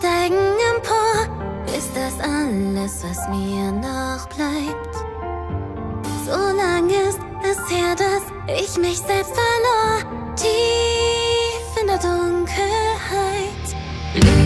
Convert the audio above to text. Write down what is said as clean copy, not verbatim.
steigen empor, ist das alles, was mir noch bleibt. So lang ist es her, dass ich mich selbst verlor, tief in der Dunkelheit.